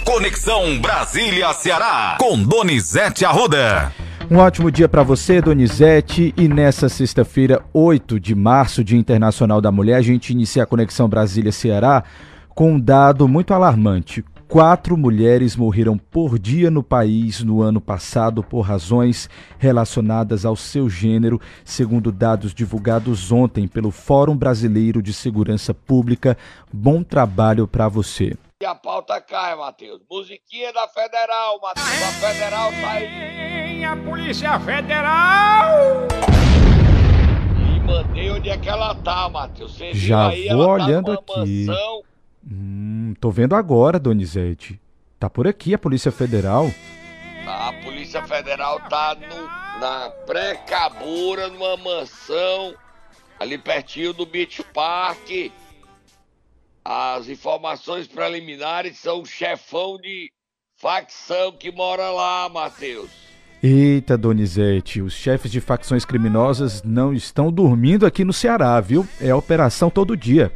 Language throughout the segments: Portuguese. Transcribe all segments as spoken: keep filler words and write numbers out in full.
Conexão Brasília-Ceará, com Donizete Arruda. Um ótimo dia para você, Donizete, e nessa sexta-feira, oito de março, Dia Internacional da Mulher, a gente inicia a Conexão Brasília-Ceará com um dado muito alarmante. Quatro mulheres morreram por dia no país no ano passado por razões relacionadas ao seu gênero, segundo dados divulgados ontem pelo Fórum Brasileiro de Segurança Pública. Bom trabalho para você. E a pauta cai, Matheus. Musiquinha da Federal, Matheus. A Federal tá aí. A Polícia Federal! E mandei onde é que ela tá, Matheus. Você Já viu aí, vou ela olhando tá numa aqui. Mansão. Hum, tô vendo agora, Donizete. Tá por aqui a Polícia Federal. A Polícia Federal tá no, na pré-cabura, numa mansão, ali pertinho do Beach Park. As informações preliminares são o chefão de facção que mora lá, Matheus. Eita, Donizete, os chefes de facções criminosas não estão dormindo aqui no Ceará, viu? É operação todo dia.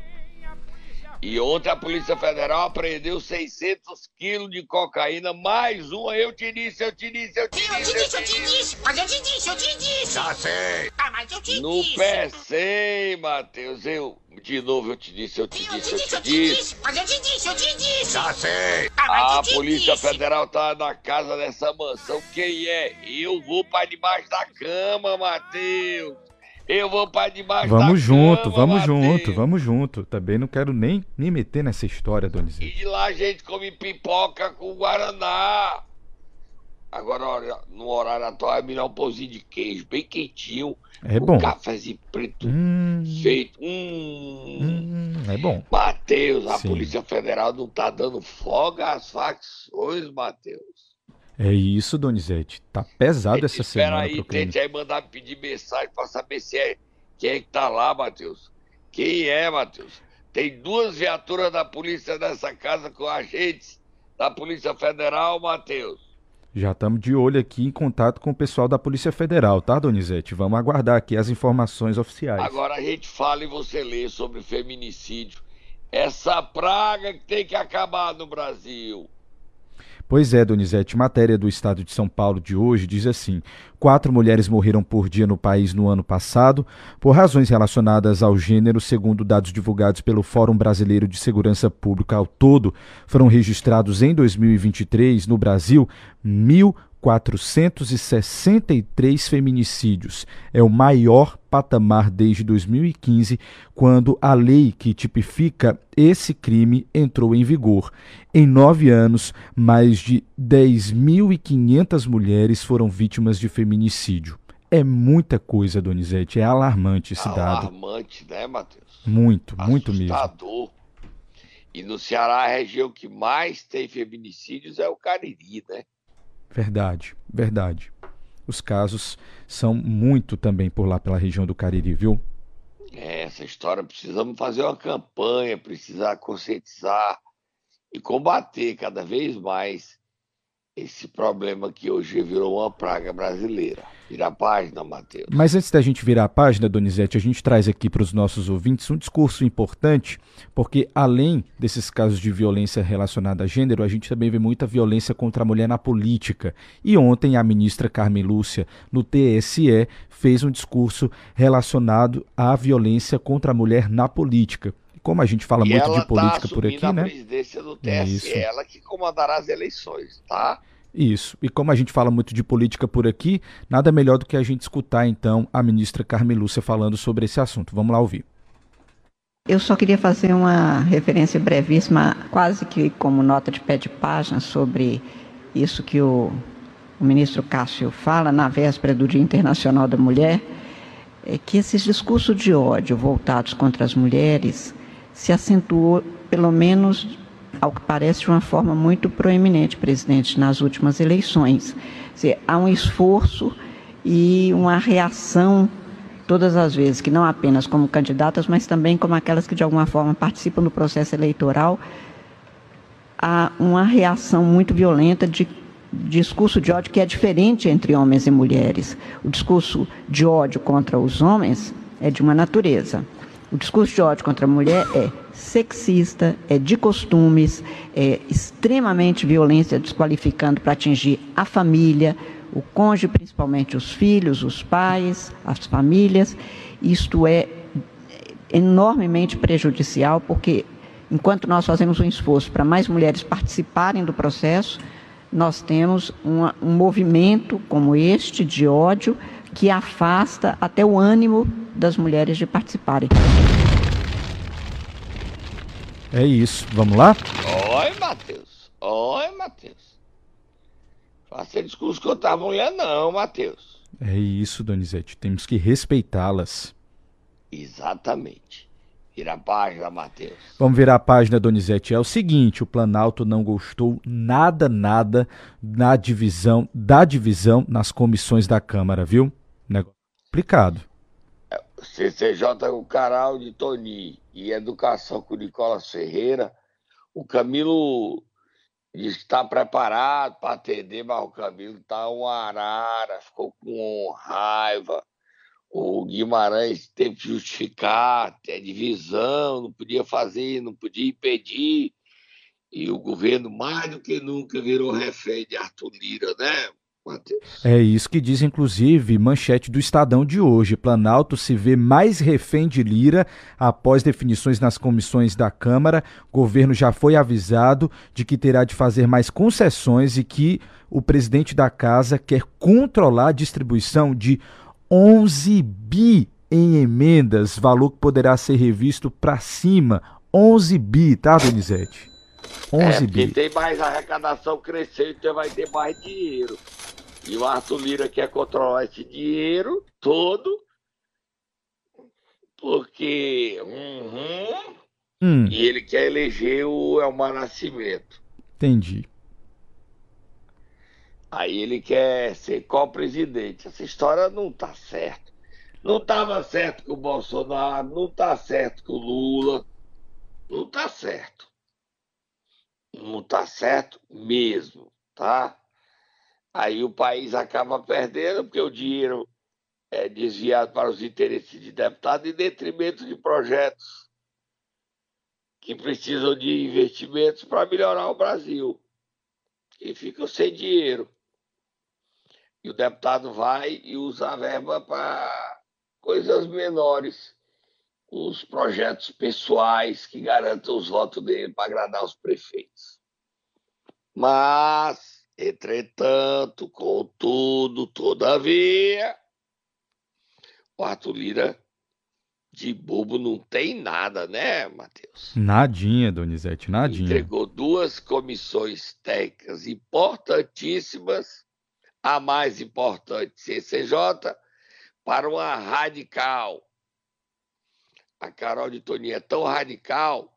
E ontem a Polícia Federal apreendeu seiscentos quilos de cocaína, mais uma, eu te disse, eu te disse, eu te Eu disse, te disse, eu te disse, mas eu te disse, eu te disse. Já sei. Ah, mas eu te No disse. P C, Matheus, eu, de novo, eu te disse, eu te Eu disse, te eu disse, te eu te disse. disse, mas eu te disse, eu te disse. Já sei. Ah, mas A eu te Polícia disse. Federal tá na casa dessa mansão, quem é? Eu vou pra debaixo da cama, Matheus. Eu vou pra debaixo da cama, Vamos junto, vamos Matheus. junto, vamos junto. Também não quero nem me meter nessa história, E Donizete. de lá a gente come pipoca com guaraná. Agora, olha, no horário atual é melhor um pãozinho de queijo, bem quentinho. É com bom. Um cafezinho preto Hum, feito. Hum. hum, é bom. Matheus, a Sim. Polícia Federal não tá dando folga às facções, Matheus. É isso, Donizete. Tá pesado essa Espera semana aí, pro crime. tente aí mandar pedir mensagem pra saber se é quem é que tá lá, Matheus. Quem é, Matheus? Tem duas viaturas da polícia nessa casa com agentes da Polícia Federal, Matheus. Já estamos de olho aqui em contato com o pessoal da Polícia Federal, tá, Donizete? Vamos aguardar aqui as informações oficiais. Agora a gente fala e você lê sobre feminicídio. Essa praga que tem que acabar no Brasil. Pois é, Donizete, matéria do Estado de São Paulo de hoje diz assim: quatro mulheres morreram por dia no país no ano passado por razões relacionadas ao gênero, segundo dados divulgados pelo Fórum Brasileiro de Segurança Pública. Ao todo, foram registrados em dois mil e vinte e três, no Brasil, mil quatrocentos e sessenta e três feminicídios. É o maior patamar desde dois mil e quinze, quando a lei que tipifica esse crime entrou em vigor. Em nove anos, mais de dez mil e quinhentas mulheres foram vítimas de feminicídio. É muita coisa, Donizete, é alarmante esse dado. Alarmante, né, Matheus? Muito, muito mesmo. Assustador. E no Ceará, a região que mais tem feminicídios é o Cariri, né? Verdade, verdade. Os casos são muito também por lá pela região do Cariri, viu? É, essa história, precisamos fazer uma campanha, precisar conscientizar e combater cada vez mais esse problema que hoje virou uma praga brasileira. Vira a página, Matheus. Mas antes da gente virar a página, Donizete, a gente traz aqui para os nossos ouvintes um discurso importante, porque além desses casos de violência relacionada a gênero, a gente também vê muita violência contra a mulher na política. E ontem a ministra Carmen Lúcia, no T S E, fez um discurso relacionado à violência contra a mulher na política. Como a gente fala E muito ela de política tá por aqui, assumindo né? a presidência do T S E, Isso. ela que comandará as eleições, tá? Isso. E como a gente fala muito de política por aqui, nada melhor do que a gente escutar, então, a ministra Carmen Lúcia falando sobre esse assunto. Vamos lá ouvir. Eu só queria fazer uma referência brevíssima, quase que como nota de pé de página, sobre isso que o, o ministro Cássio fala na véspera do Dia Internacional da Mulher, é que esses discursos de ódio voltados contra as mulheres se acentuou, pelo menos ao que parece, de uma forma muito proeminente, presidente, nas últimas eleições. Quer dizer, há um esforço e uma reação todas as vezes, que não apenas como candidatas, mas também como aquelas que de alguma forma participam do processo eleitoral, há uma reação muito violenta de discurso de ódio que é diferente entre homens e mulheres. O discurso de ódio contra os homens é de uma natureza. O discurso de ódio contra a mulher é sexista, é de costumes, é extremamente violência, desqualificando para atingir a família, o cônjuge, principalmente os filhos, os pais, as famílias. Isto é enormemente prejudicial, porque enquanto nós fazemos um esforço para mais mulheres participarem do processo, nós temos uma, um movimento como este de ódio que afasta até o ânimo das mulheres de participarem. É isso. Vamos lá? Oi, Matheus. Oi, Matheus. Faça discurso contra a mulher não, Matheus. É isso, Donizete. Temos que respeitá-las. Exatamente. Vira a página, Matheus. Vamos virar a página, Donizete. É o seguinte, o Planalto não gostou nada, nada na divisão, da divisão nas comissões da Câmara, viu? Negócio complicado. C C J com Caral de Toni e Educação com Nicolas Ferreira. O Camilo diz que está preparado para atender, mas o Camilo está um arara, ficou com raiva. O Guimarães teve que justificar, é divisão, não podia fazer, não podia impedir. E o governo, mais do que nunca, virou refém de Arthur Lira, né, Matheus? É isso que diz, inclusive, manchete do Estadão de hoje. Planalto se vê mais refém de Lira após definições nas comissões da Câmara. O governo já foi avisado de que terá de fazer mais concessões e que o presidente da casa quer controlar a distribuição de onze bi em emendas, valor que poderá ser revisto para cima. onze bi, tá, Donizete? onze é, bi. Quem tem mais arrecadação crescente, então vai ter mais dinheiro. E o Arthur Lira quer controlar esse dinheiro todo, porque... Uhum, Hum, e ele quer eleger o Elmar Nascimento. entendi. Aí ele quer ser co-presidente. Essa história não tá certa. Não estava certo com o Bolsonaro, não tá certo com o Lula. Não tá certo. Não tá certo mesmo, tá? Aí o país acaba perdendo, porque o dinheiro é desviado para os interesses de deputados em detrimento de projetos que precisam de investimentos para melhorar o Brasil. E ficam sem dinheiro. E o deputado vai e usa a verba para coisas menores, os projetos pessoais que garantam os votos dele para agradar os prefeitos. Mas, entretanto, contudo, todavia, o Arthur Lira de bobo não tem nada, né, Matheus? Nadinha, Donizete, nadinha. Entregou duas comissões técnicas importantíssimas, a mais importante, C C J, para uma radical. A Carol de Toni é tão radical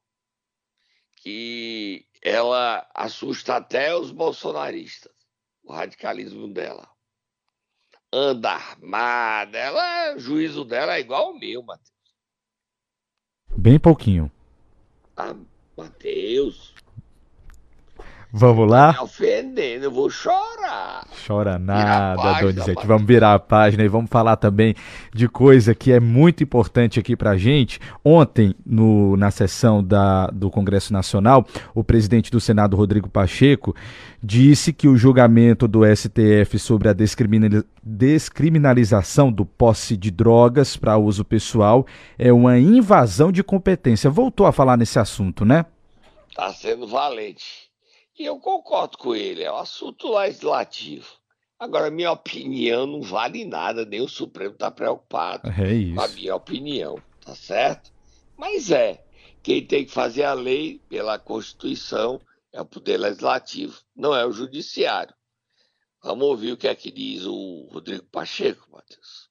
que ela assusta até os bolsonaristas, o radicalismo dela. Anda armada, ela, o juízo dela é igual ao meu, Matheus. Bem pouquinho. Ah, Matheus, Vamos tá lá? me ofendendo, eu vou chorar. Chora Vira a nada, página, Donizete. pai. Vamos virar a página e vamos falar também de coisa que é muito importante aqui pra gente. Ontem, no, na sessão da, do Congresso Nacional, o presidente do Senado, Rodrigo Pacheco, disse que o julgamento do S T F sobre a descriminalização descriminalização do posse de drogas para uso pessoal é uma invasão de competência. Voltou a falar nesse assunto, né? Tá sendo valente. E eu concordo com ele, é um assunto legislativo. Agora, minha opinião não vale nada, nem o Supremo está preocupado É com a isso. minha opinião, tá certo? Mas é, quem tem que fazer a lei pela Constituição é o Poder Legislativo, não é o Judiciário. Vamos ouvir o que é que diz o Rodrigo Pacheco, Matheus.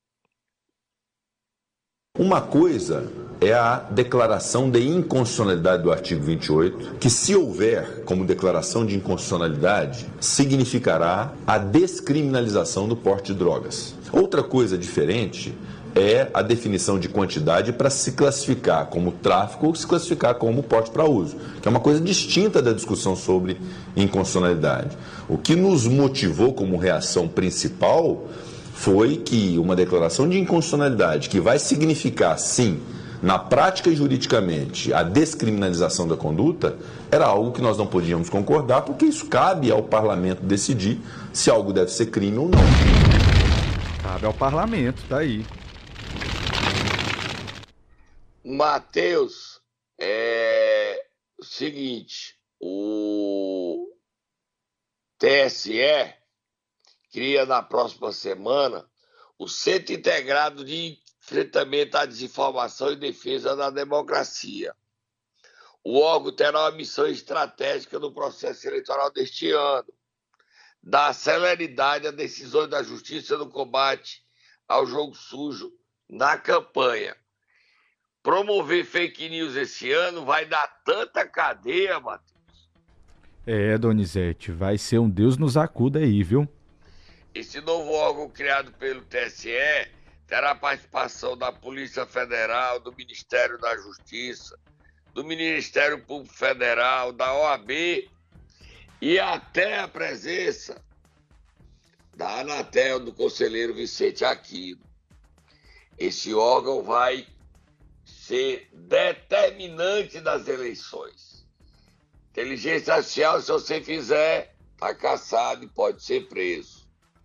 Uma coisa é a declaração de inconstitucionalidade do artigo vinte e oito, que, se houver como declaração de inconstitucionalidade, significará a descriminalização do porte de drogas. Outra coisa diferente é a definição de quantidade para se classificar como tráfico ou se classificar como porte para uso, que é uma coisa distinta da discussão sobre inconstitucionalidade. O que nos motivou como reação principal foi que uma declaração de inconstitucionalidade, que vai significar, sim, na prática e juridicamente, a descriminalização da conduta, era algo que nós não podíamos concordar, porque isso cabe ao parlamento decidir se algo deve ser crime ou não. Cabe ao parlamento, tá aí. Matheus, é o seguinte, o T S E cria na próxima semana o Centro Integrado de Enfrentamento à Desinformação e Defesa da Democracia. O órgão terá uma missão estratégica no processo eleitoral deste ano, dar celeridade às decisões da Justiça no combate ao jogo sujo na campanha. Promover fake news esse ano vai dar tanta cadeia, Matheus. É, Donizete, vai ser um Deus nos acuda aí, viu? Esse novo órgão criado pelo T S E terá a participação da Polícia Federal, do Ministério da Justiça, do Ministério Público Federal, da O A B e até a presença da Anatel, do conselheiro Vicente Aquino. Esse órgão vai ser determinante das eleições. Inteligência artificial, se você fizer, tá caçado e pode ser preso.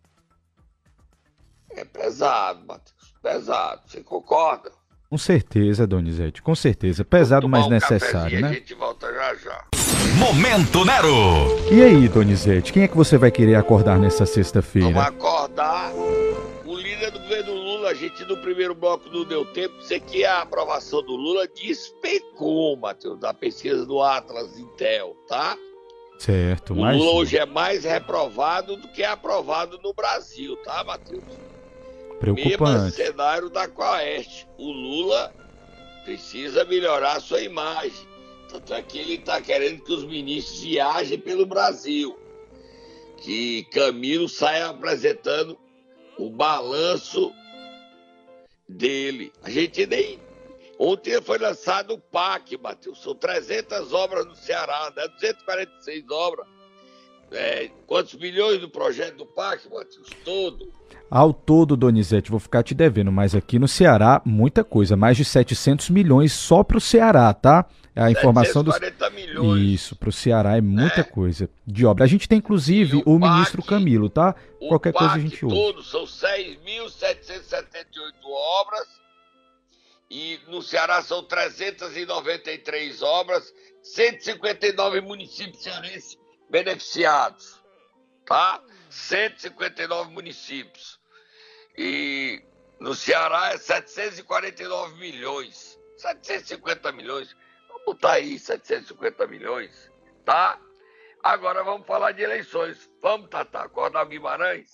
É pesado, Matheus, pesado. Você concorda? Com certeza, Donizete, com certeza. Pesado, mas um necessário, né? A gente volta já já. Momento Nero! E aí, Donizete, quem é que você vai querer acordar nessa sexta-feira? Vamos acordar o líder do governo Lula. A gente no primeiro bloco não deu tempo. Isso aqui é a aprovação do Lula despecou, Matheus, da pesquisa do Atlas Intel, tá? Certo, o mas... Lula hoje é mais reprovado do que aprovado no Brasil, tá, Matheus? Preocupante. Mesmo cenário da Coeste. O Lula precisa melhorar sua imagem. Tanto é que ele está querendo que os ministros viajem pelo Brasil. Que Camilo saia apresentando o balanço dele. A gente nem... Ontem foi lançado o P A C, Matheus. São trezentas obras no Ceará, né? duzentas e quarenta e seis obras. É, quantos milhões do projeto do P A C, Matheus? Todo. Ao todo, Donizete, vou ficar te devendo, mas aqui no Ceará, muita coisa. Mais de setecentos milhões só pro Ceará, tá? A informação dos... setecentos e quarenta milhões. Isso, pro Ceará é muita É. coisa de obra. A gente tem, inclusive, E o, o P A C, ministro Camilo, tá? O Qualquer P A C coisa a gente ouve. todo são seis mil setecentas e setenta e oito obras e no Ceará são trezentas e noventa e três obras, cento e cinquenta e nove municípios cearenses beneficiados, tá? cento e cinquenta e nove municípios. E no Ceará é setecentos e quarenta e nove milhões, setecentos e cinquenta milhões. Vamos botar aí setecentos e cinquenta milhões, tá? Agora vamos falar de eleições. Vamos, Tatá, acordar o Guimarães?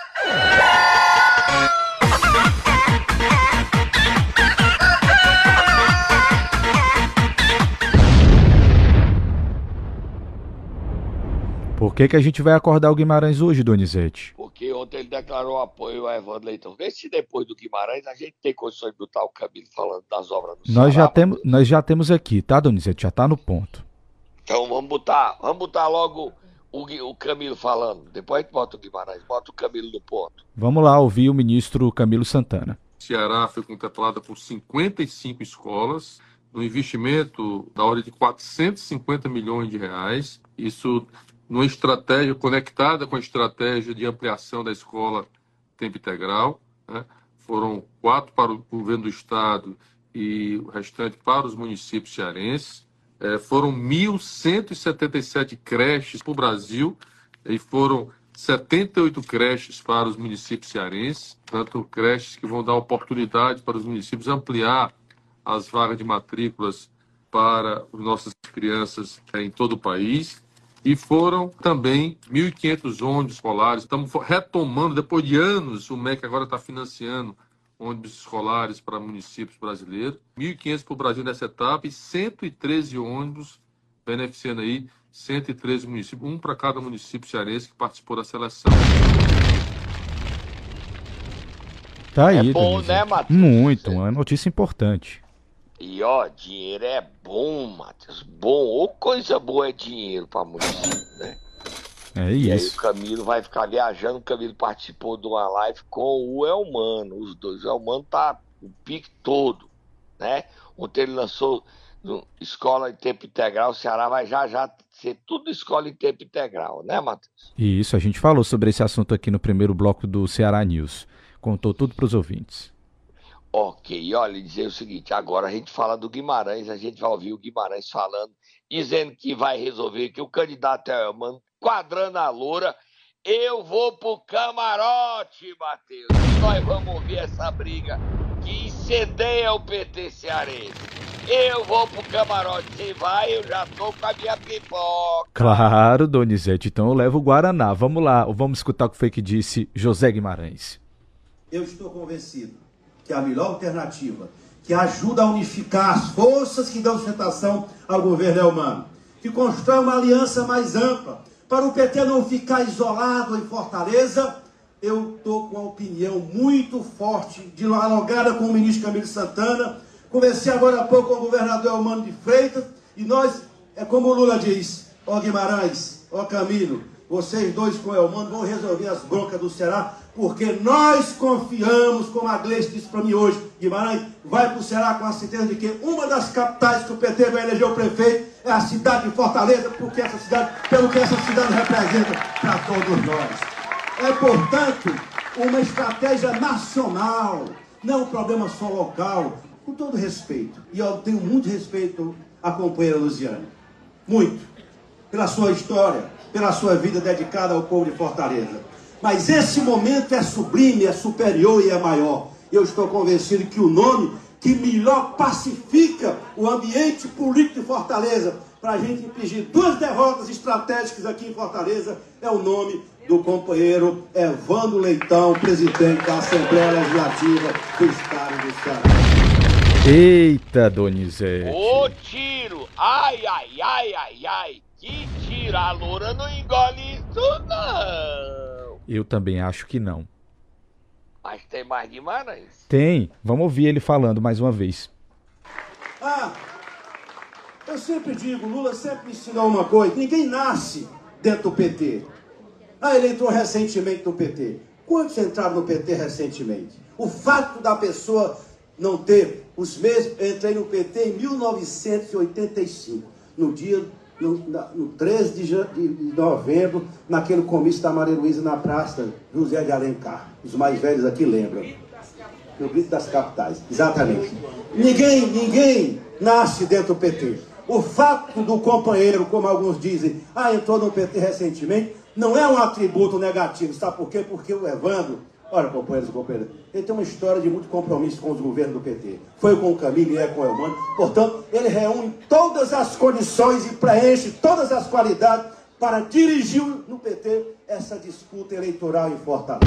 Por que que a gente vai acordar o Guimarães hoje, Donizete? Porque ontem ele declarou apoio a Evandro Leitão. Vê se depois do Guimarães a gente tem condições de botar o Camilo falando das obras do Nós já, Ceará. temos, nós já temos aqui, tá, Donizete? Já tá no ponto. Então vamos botar, vamos botar logo o, Gui- o Camilo falando. Depois a gente bota o Guimarães, bota o Camilo no ponto. Vamos lá ouvir o ministro Camilo Santana. Ceará foi contemplada por cinquenta e cinco escolas, no investimento da ordem de quatrocentos e cinquenta milhões de reais. Isso numa estratégia conectada com a estratégia de ampliação da escola tempo integral, né? Foram quatro para o governo do estado e o restante para os municípios cearenses. É, foram mil cento e setenta e sete creches para o Brasil e foram setenta e oito creches para os municípios cearenses, tanto creches que vão dar oportunidade para os municípios ampliar as vagas de matrículas para as nossas crianças em todo o país. E foram também mil e quinhentos ônibus escolares. Estamos retomando, depois de anos, o M E C agora está financiando ônibus escolares para municípios brasileiros. mil e quinhentos para o Brasil nessa etapa e cento e treze ônibus beneficiando aí cento e treze municípios, um para cada município cearense que participou da seleção. Tá aí, É bom, Donizete. né, Matheus? Muito, uma notícia importante. E ó, dinheiro é bom, Matheus. Bom, ou coisa boa é dinheiro para município, né? É E aí o isso. Camilo vai ficar viajando. O Camilo participou de uma live com o Elmano. Os dois. O Elmano tá o pique todo, né? Ontem ele lançou no escola em tempo integral, o Ceará vai já já ser tudo escola em tempo integral, né, Matheus? E isso, a gente falou sobre esse assunto aqui no primeiro bloco do Ceará News. Contou tudo para os ouvintes. Ok, olha, dizer o seguinte, agora a gente fala do Guimarães, a gente vai ouvir o Guimarães falando, dizendo que vai resolver, que o candidato é o mano, quadrando a loura. Eu vou pro camarote, Matheus. E nós vamos ouvir essa briga que incendeia o P T cearense. Eu vou pro camarote. Você vai, eu já tô com a minha pipoca. Claro, Donizete. Então eu levo o Guaraná. Vamos lá, vamos escutar o que foi que disse José Guimarães. Eu estou convencido que a melhor alternativa, que ajuda a unificar as forças que dão sustentação ao governo é humano, que constrói uma aliança mais ampla, para o P T não ficar isolado em Fortaleza. Eu estou com uma opinião muito forte, dialogada com o ministro Camilo Santana. Conversei agora há pouco com o governador Elmano de Freitas, e nós, é como o Lula diz, ó Guimarães, ó Camilo, vocês dois com o Elmano vão resolver as broncas do Ceará, porque nós confiamos, como a Gleice disse para mim hoje, Guimarães vai para o Ceará com a certeza de que uma das capitais que o P T vai eleger o prefeito é a cidade de Fortaleza, porque essa cidade, pelo que essa cidade representa para todos nós. É, portanto, uma estratégia nacional, não um problema só local, com todo respeito. E eu tenho muito respeito à companheira Luziane, muito, pela sua história, pela sua vida dedicada ao povo de Fortaleza. Mas esse momento é sublime, é superior e é maior. Eu estou convencido que o nome que melhor pacifica o ambiente político de Fortaleza, para a gente impedir duas derrotas estratégicas aqui em Fortaleza, é o nome do companheiro Evandro Leitão, presidente da Assembleia Legislativa do Estado do Ceará. Eita, Donizete. Ô tiro! Ai, ai, ai, ai, ai! Que tiro! A loura não engole isso, não! Eu também acho que não. Mas tem mais Guimarães? Tem. Vamos ouvir ele falando mais uma vez. Ah, eu sempre digo, Lula sempre me ensinou uma coisa, ninguém nasce dentro do P T. Ah, ele entrou recentemente no P T. Quantos entraram no P T recentemente? O fato da pessoa não ter os mesmos... Eu entrei no P T em mil novecentos e oitenta e cinco, no dia... No, na, no treze de, de novembro, naquele comício da Maria Luísa na Praça José de Alencar. Os mais velhos aqui lembram. No grito das capitais. Exatamente. Ninguém, ninguém nasce dentro do P T. O fato do companheiro, como alguns dizem, ah, entrou no P T recentemente, não é um atributo negativo. Sabe por quê? Porque o Evandro, olha, companheiros e companheiras, ele tem uma história de muito compromisso com os governos do P T. Foi com o Camilo e é com o Elmano. Portanto, ele reúne todas as condições e preenche todas as qualidades para dirigir no P T essa disputa eleitoral em Fortaleza.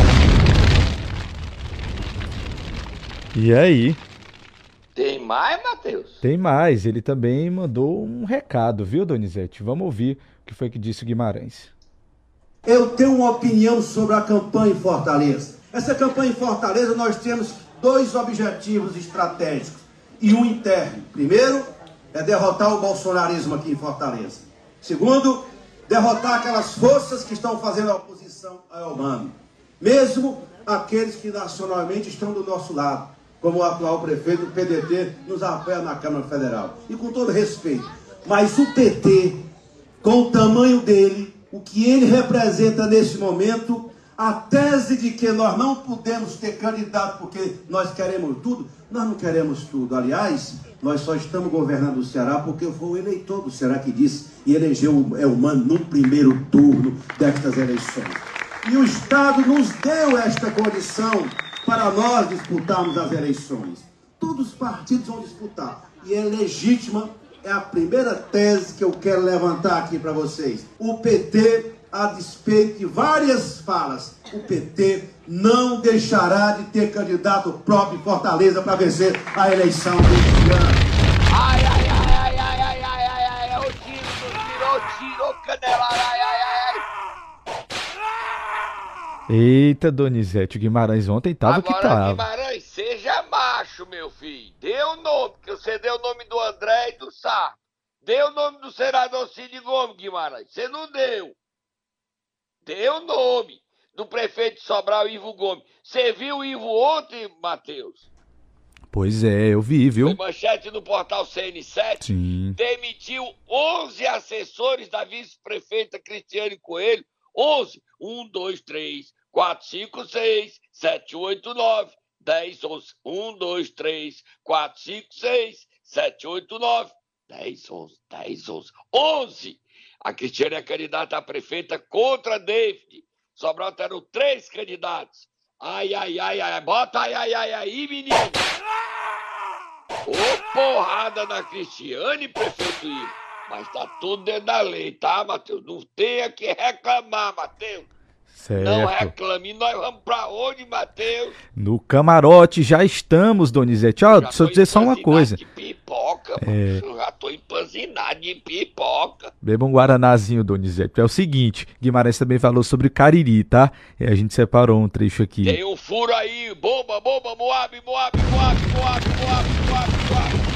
E aí? Tem mais, Matheus? Tem mais. Ele também mandou um recado, viu, Donizete? Vamos ouvir o que foi que disse o Guimarães. Eu tenho uma opinião sobre a campanha em Fortaleza. Essa campanha em Fortaleza nós temos dois objetivos estratégicos e um interno. Primeiro, é derrotar o bolsonarismo aqui em Fortaleza. Segundo, derrotar aquelas forças que estão fazendo a oposição a Elmano. Mesmo aqueles que nacionalmente estão do nosso lado, como o atual prefeito do P D T nos apoia na Câmara Federal. E com todo respeito, mas o P T, com o tamanho dele, o que ele representa nesse momento, a tese de que nós não podemos ter candidato porque nós queremos tudo, nós não queremos tudo. Aliás, nós só estamos governando o Ceará porque foi o eleitor do Ceará que disse e elegeu o Elmano no primeiro turno destas eleições. E o Estado nos deu esta condição para nós disputarmos as eleições. Todos os partidos vão disputar. E é legítima, é a primeira tese que eu quero levantar aqui para vocês. O P T, a despeito de várias falas, o P T não deixará de ter candidato próprio em Fortaleza para vencer a eleição deste ano. Ai, ai, ai, ai, ai, ai, ai, ai, ai, ai, o tiro, tirou, tirou, canelada, ai, ai, ai, ai. Eita, Donizete, o Guimarães ontem tava Agora, que tava. Guimarães, seja macho, meu filho. Dê o nome, que você deu o nome do André e do Sá. Dê o nome do senador Cid Gomes, Guimarães. Você não deu. Dê o nome do prefeito de Sobral, Ivo Gomes. Você viu o Ivo ontem, Matheus? Pois é, eu vi, viu? Foi manchete no portal C N sete. Sim. Demitiu onze assessores da vice-prefeita Cristiane Coelho. onze. um, dois, três, quatro, cinco, seis, sete, oito, nove, dez, onze. um, dois, três, quatro, cinco, seis, sete, oito, nove, dez, onze, dez, onze. onze! A Cristiane é candidata a prefeita contra David. Sobral terão três candidatos. Ai, ai, ai, ai, bota ai, ai, ai, aí, menino. Ô, porrada na Cristiane, prefeito Ivo. Mas tá tudo dentro da lei, tá, Matheus? Não tenha que reclamar, Matheus. Certo. Não reclame. E nós vamos pra onde, Matheus? No camarote já estamos, Donizete. Ó, deixa eu dizer só uma coisa. De pipoca, É... Eu já tô empanzinado de pipoca. Beba um guaranazinho, Donizete. É o seguinte, Guimarães também falou sobre Cariri, tá? E a gente separou um trecho aqui. Tem um furo aí, bomba, bomba, Moab, Moab, Moab, Moab, Moab, Moab, Moab.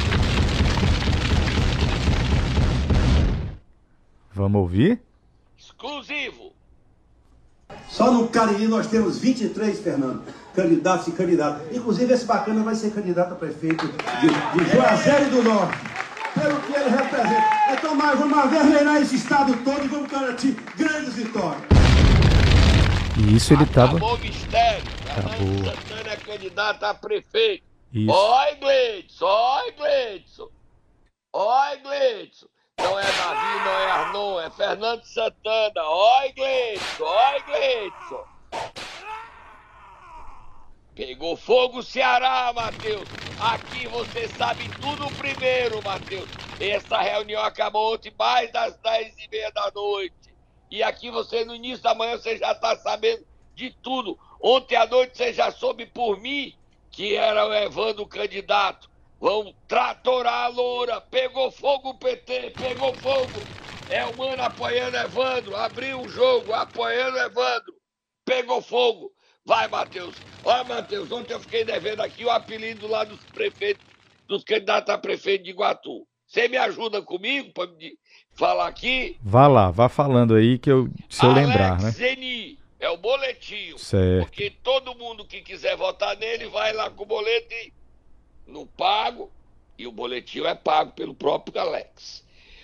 Vamos ouvir? Exclusivo. Só no Cariri nós temos vinte e três, Fernando, candidatos e candidatas. Inclusive esse bacana vai ser candidato a prefeito de, de Juazeiro do Norte. Pelo que ele representa. Então, mais vamos avermelhar esse estado todo e vamos garantir grandes vitórias. E isso ele tava... Acabou o mistério. Acabou. Santana é candidato a prefeito. Isso. Oi, Gleidson. Oi, Gleidson. Oi, Gleidson. Não é Davi, não é Arnon, é Fernando Santana. Oi, Gleidson. Oi, Gleidson. Pegou fogo o Ceará, Matheus. Aqui você sabe tudo primeiro, Matheus. Essa reunião acabou ontem mais das dez e meia da noite. E aqui você, no início da manhã, você já está sabendo de tudo. Ontem à noite você já soube por mim que era o Evandro o candidato. Vão tratorar a loura. Pegou fogo o P T, pegou fogo. É o mano apoiando Evandro. Abriu o jogo, apoiando Evandro. Pegou fogo. Vai, Matheus. Olha, Matheus, ontem eu fiquei devendo aqui o apelido lá dos prefeitos, dos candidatos a prefeito de Iguatu. Você me ajuda comigo para me falar aqui? Vá lá, vá falando aí que eu, se eu Alex lembrar, né? Zeni, é o boletinho. Certo. Porque todo mundo que quiser votar nele vai lá com o boleto e não pago. E o boletim é pago pelo próprio Alex.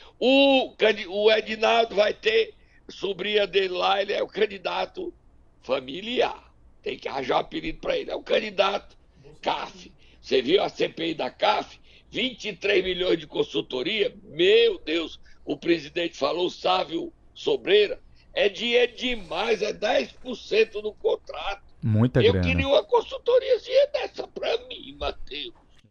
O, o Edinaldo vai ter, sobrinha dele lá, ele é o candidato familiar. Tem que arranjar um apelido para ele. É o candidato C A F. Você viu a C P I da C A F? vinte e três milhões de consultoria? Meu Deus, o presidente falou, Sávio Sobreira, é dinheiro demais, é dez por cento no contrato. Muita Eu grana. queria uma consultoriazinha dessa para mim, Matheus.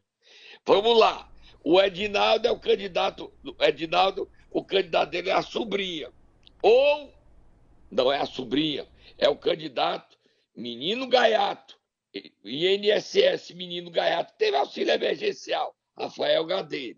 Vamos lá. O Edinaldo é o candidato. O Edinaldo, o candidato dele é a sobrinha. Ou, não é a sobrinha, é o candidato Menino Gaiato. I N S S Menino Gaiato. Teve auxílio emergencial. Rafael Gadeira.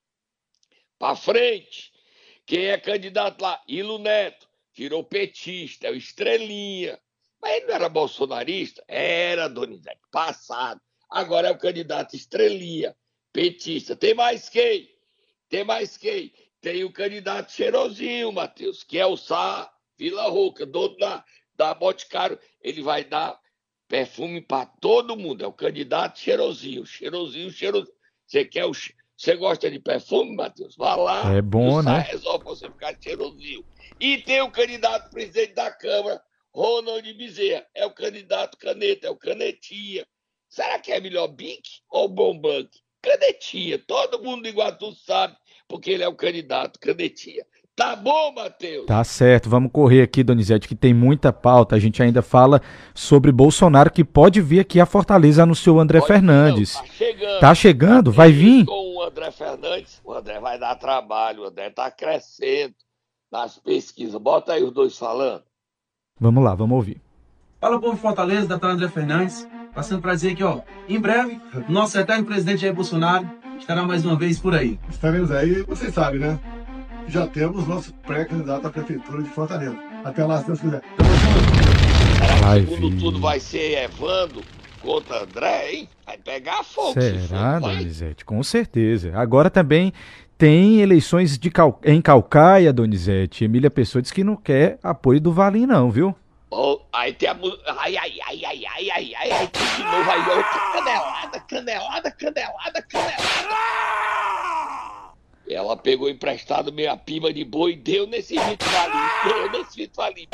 Para frente. Quem é candidato lá? Ilo Neto. Virou petista, é o Estrelinha. Mas ele não era bolsonarista? Era, Donizete, passado. Agora é o candidato Estrelinha, petista. Tem mais quem? Tem mais quem? Tem o candidato cheirosinho, Matheus, que é o Sá Vila Rouca, dono da, da Boticário. Ele vai dar perfume para todo mundo. É o candidato cheirosinho, cheirosinho, cheirosinho. Você quer o... Você gosta de perfume, Matheus? Vá lá. É bom, né? Resolve você ficar cheirosinho. E tem o candidato presidente da Câmara, Ronald Bezerra. É o candidato caneta, é o canetinha. Será que é melhor Bic ou Bombank? Canetinha. Todo mundo do Iguatu sabe, porque ele é o candidato canetinha. Tá bom, Matheus? Tá certo, vamos correr aqui, Donizete, que tem muita pauta. A gente ainda fala sobre Bolsonaro, que pode vir aqui a Fortaleza, anunciou o André Pode Fernandes. Não, tá chegando. Tá chegando? Vai vir? Com o André Fernandes, o André vai dar trabalho, o André tá crescendo nas pesquisas. Bota aí os dois falando. Vamos lá, vamos ouvir. Fala, povo de Fortaleza, da André Fernandes. Passando para dizer que, ó, em breve, nosso eterno presidente Jair Bolsonaro estará mais uma vez por aí. Estaremos aí, vocês sabem, né? Já temos nosso pré-candidato à prefeitura de Fortaleza. Até lá, se Deus quiser. Será que segundo tudo vai ser Evandro contra André, hein? Vai pegar fogo. Será, Donizete? Com certeza. Agora também tem eleições de Cal... em Caucaia, Donizete. Emília Pessoa diz que não quer apoio do Valim, não, viu? Oh, Aí tem a música. Ai, ai, ai, ai, ai, ai, ai, ai, tem de novo aí outra canelada, canelada, canelada, canelada. Ela pegou emprestado meia pima de boi e deu nesse Vitor Valim, deu nesse Vitor Valim.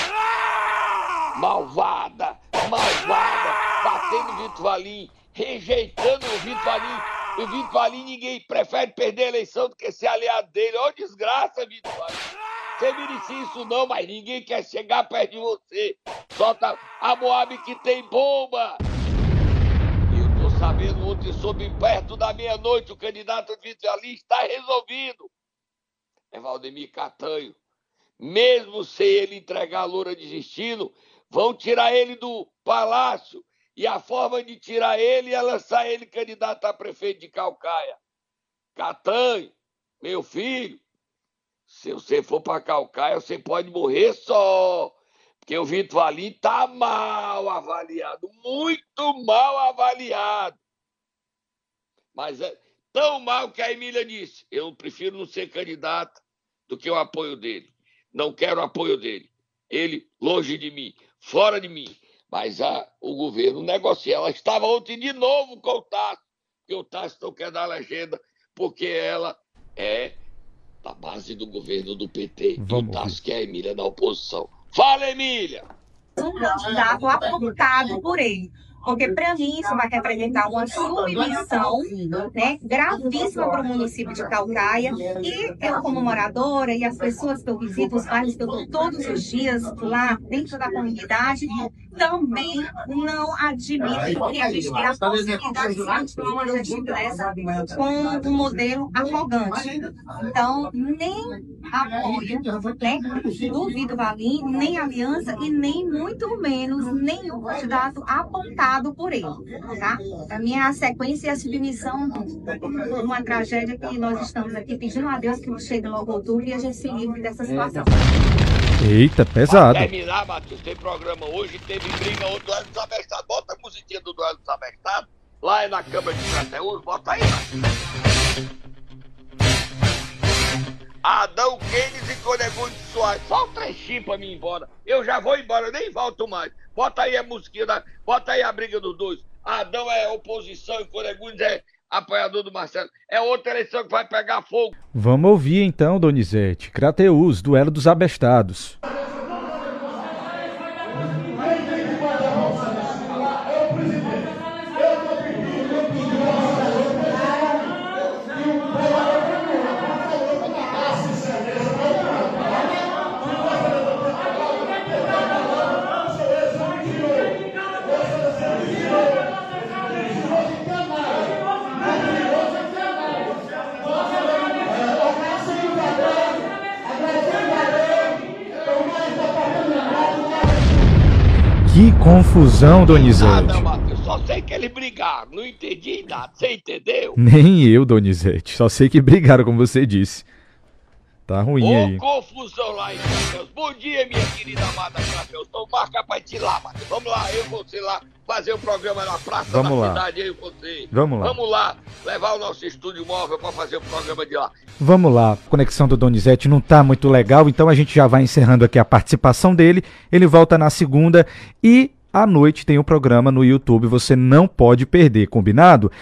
Malvada, malvada, batendo o Vitor Valim, rejeitando o Vitor Valim. O Vitor Valim, ninguém prefere perder a eleição do que ser aliado dele. Ô, desgraça, Vitor Valim. Você merecia isso não, mas ninguém quer chegar perto de você. Solta a Moab que tem bomba. Eu tô sabendo ontem sobre perto da meia-noite o candidato Vitor Valim está resolvido. É Valdemir Catanho. Mesmo sem ele entregar a loura desistindo, vão tirar ele do palácio. E a forma de tirar ele é lançar ele candidato a prefeito de Caucaia. Catanho, meu filho, se você for para Caucaia, você pode morrer só. Porque o Vitor Valim tá mal avaliado, muito mal avaliado. Mas é tão mal que a Emília disse, eu prefiro não ser candidato do que o apoio dele. Não quero o apoio dele. Ele longe de mim, fora de mim. Mas a, o governo negocia. Ela estava ontem de novo com o Tasso, porque o Tasso não quer dar legenda, porque ela é da base do governo do P T. Vamos. E o Tasso quer a Emília na oposição. Fala, Emília! Um candidato apontado por ele. Porque, para mim, isso vai representar uma submissão, né, gravíssima para o município de Caucaia. E eu, como moradora, e as pessoas que eu visito, os bairros que eu estou todos os dias lá dentro da comunidade, também não admitem que a gente tenha a possibilidade de continuar uma gestão dessa com um modelo arrogante. Então, nem apoio, né, do Vitor Valim, nem aliança e nem muito menos nenhum candidato apontado por ele, tá? A minha sequência e a submissão, uma tragédia que nós estamos aqui pedindo a Deus que chegue logo outubro e a gente se livre dessa situação. Eita, pesado. Pra terminar, Matheus, tem programa hoje, teve briga outro do Duelo dos Abestados. Bota a musiquinha do Duelo dos Abestados, lá é na Câmara de Crateús, bota aí. Adão Keynes e Conegude Soares. Só um trechinho pra mim ir embora. Eu já vou embora, eu nem volto mais. Bota aí a musiquinha, da... bota aí a briga dos dois. Adão é oposição e Conegude é apoiador do Marcelo. É outra eleição que vai pegar fogo. Vamos ouvir então, Donizete. Crateús, Duelo dos Abestados. Que confusão, Donizete. Nada, Matheus. Só sei que eles brigaram. Não entendi nada. Você entendeu? Nem eu, Donizete. Só sei que brigaram, como você disse. Tá ruim Ô, aí. confusão lá em Crateús. Bom dia, minha querida amada Crateús. Então marca pra ir lá, Matheus. Vamos lá, eu vou sei lá fazer o um programa na praça Vamos da lá. cidade, eu e você. Vamos lá. Vamos lá, levar o nosso estúdio móvel pra fazer o programa de lá. Vamos lá, a conexão do Donizete não tá muito legal, então a gente já vai encerrando aqui a participação dele. Ele volta na segunda e à noite tem o programa no YouTube, você não pode perder, combinado?